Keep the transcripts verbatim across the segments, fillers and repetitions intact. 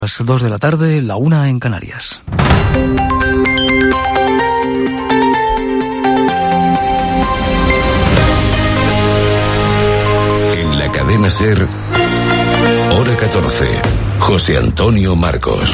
Las dos de la tarde, la una en Canarias. En la cadena SER, hora catorce, José Antonio Marcos.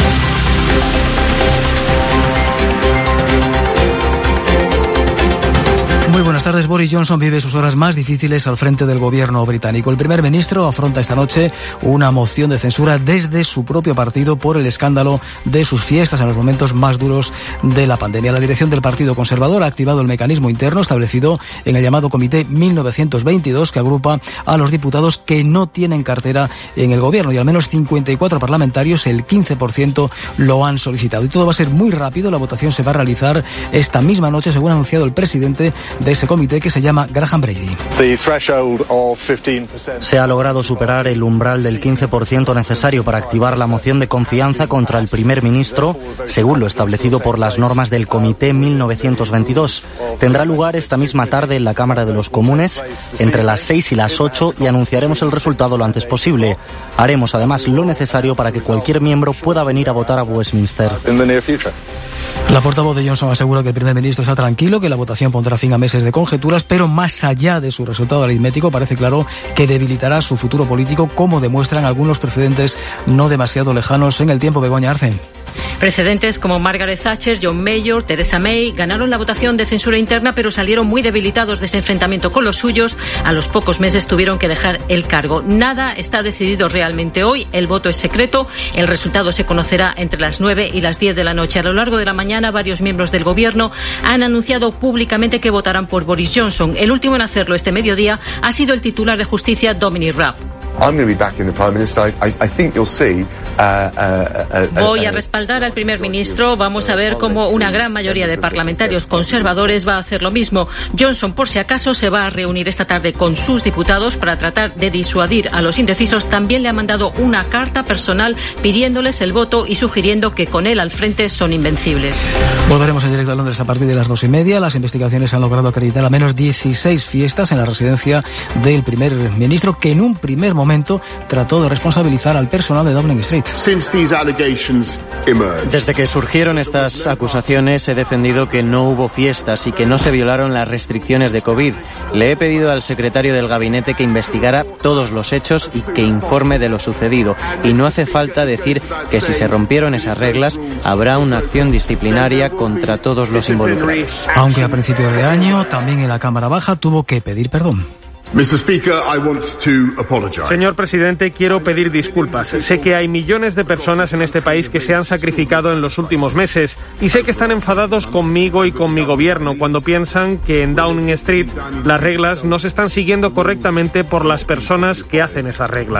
Muy buenas tardes. Boris Johnson vive sus horas más difíciles al frente del gobierno británico. El primer ministro afronta esta noche una moción de censura desde su propio partido por el escándalo de sus fiestas en los momentos más duros de la pandemia. La dirección del Partido Conservador ha activado el mecanismo interno establecido en el llamado Comité mil novecientos veintidós, que agrupa a los diputados que no tienen cartera en el gobierno, y al menos cincuenta y cuatro parlamentarios, el quince por ciento, lo han solicitado. Y todo va a ser muy rápido. La votación se va a realizar esta misma noche, según ha anunciado el presidente de ese comité, que se llama Graham Brady. Se ha logrado superar el umbral del quince por ciento necesario para activar la moción de confianza contra el primer ministro, según lo establecido por las normas del Comité mil novecientos veintidós. Tendrá lugar esta misma tarde en la Cámara de los Comunes, entre las seis y las ocho, y anunciaremos el resultado lo antes posible. Haremos además lo necesario para que cualquier miembro pueda venir a votar a Westminster. La portavoz de Johnson asegura que el primer ministro está tranquilo, que la votación pondrá fin a meses de conjeturas, pero más allá de su resultado aritmético, parece claro que debilitará su futuro político, como demuestran algunos precedentes no demasiado lejanos en el tiempo. Begoña Arce. Precedentes como Margaret Thatcher, John Major, Theresa May ganaron la votación de censura interna, pero salieron muy debilitados de ese enfrentamiento con los suyos. A los pocos meses tuvieron que dejar el cargo. Nada está decidido realmente hoy. El voto es secreto. El resultado se conocerá entre las nueve y las diez de la noche. A lo largo de la mañana, varios miembros del gobierno han anunciado públicamente que votarán por Boris Johnson. El último en hacerlo este mediodía ha sido el titular de Justicia, Dominic Raab. Voy a respaldar al primer ministro. Vamos a ver cómo una gran mayoría de parlamentarios conservadores va a hacer lo mismo. Johnson, por si acaso, se va a reunir esta tarde con sus diputados para tratar de disuadir a los indecisos. También le ha mandado una carta personal pidiéndoles el voto y sugiriendo que con él al frente son invencibles. Volveremos en directo a Londres a partir de las dos y media. Las investigaciones han logrado acreditar al menos dieciséis fiestas en la residencia del primer ministro, que en un primer momento trató de responsabilizar al personal de Downing Street. Desde que surgieron estas acusaciones he defendido que no hubo fiestas y que no se violaron las restricciones de COVID. Le he pedido al secretario del gabinete que investigara todos los hechos y que informe de lo sucedido. Y no hace falta decir que si se rompieron esas reglas habrá una acción disciplinaria contra todos los involucrados. Aunque a principios de año también en la Cámara Baja tuvo que pedir perdón. Señor presidente, quiero pedir disculpas. Sé que hay millones de personas en este país que se han sacrificado en los últimos meses y sé que están enfadados conmigo y con mi gobierno cuando piensan que en Downing Street las reglas no se están siguiendo correctamente por las personas que hacen esas reglas.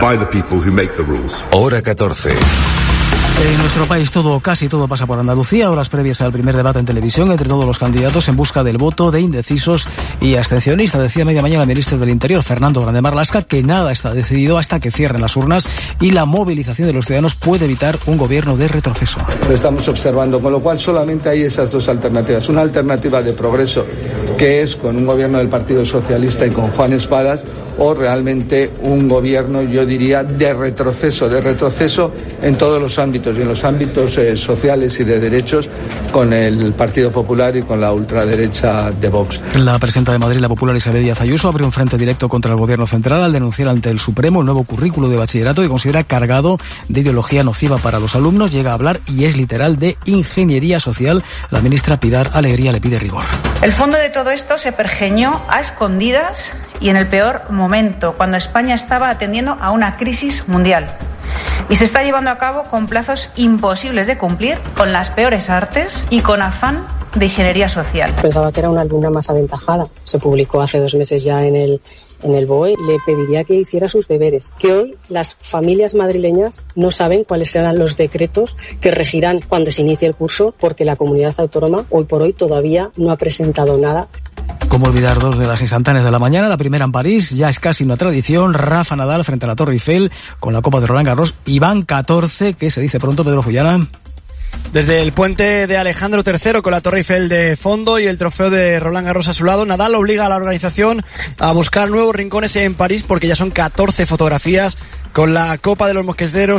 Hora catorce. En nuestro país todo, casi todo pasa por Andalucía. Horas previas al primer debate en televisión entre todos los candidatos en busca del voto de indecisos y abstencionistas. Decía media mañana el ministro del Interior, Fernando Grande Marlaska, que nada está decidido hasta que cierren las urnas y la movilización de los ciudadanos puede evitar un gobierno de retroceso. Lo estamos observando, con lo cual solamente hay esas dos alternativas. Una alternativa de progreso, que es con un gobierno del Partido Socialista y con Juan Espadas, o realmente un gobierno, yo diría, de retroceso, de retroceso en todos los ámbitos, y en los ámbitos eh, sociales y de derechos, con el Partido Popular y con la ultraderecha de Vox. La presidenta de Madrid, la popular Isabel Díaz Ayuso, abrió un frente directo contra el gobierno central al denunciar ante el Supremo el nuevo currículo de bachillerato, que considera cargado de ideología nociva para los alumnos. Llega a hablar, y es literal, de ingeniería social. La ministra Pilar Alegría le pide rigor. El fondo de todo esto se pergeñó a escondidas y en el peor momento, cuando España estaba atendiendo a una crisis mundial. Y se está llevando a cabo con plazos imposibles de cumplir, con las peores artes y con afán de ingeniería social. Pensaba que era una alumna más aventajada. Se publicó hace dos meses ya en el, en el B O E. Le pediría que hiciera sus deberes. Que hoy las familias madrileñas no saben cuáles serán los decretos que regirán cuando se inicie el curso, porque la comunidad autónoma hoy por hoy todavía no ha presentado nada. ¿Cómo olvidar dos de las instantáneas de la mañana? La primera en París, ya es casi una tradición. Rafa Nadal frente a la Torre Eiffel con la Copa de Roland Garros. Y van catorce, que se dice pronto, Pedro Fullana. Desde el puente de Alejandro tercero, con la Torre Eiffel de fondo y el trofeo de Roland Garros a su lado, Nadal obliga a la organización a buscar nuevos rincones en París, porque ya son catorce fotografías con la Copa de los Mosqueteros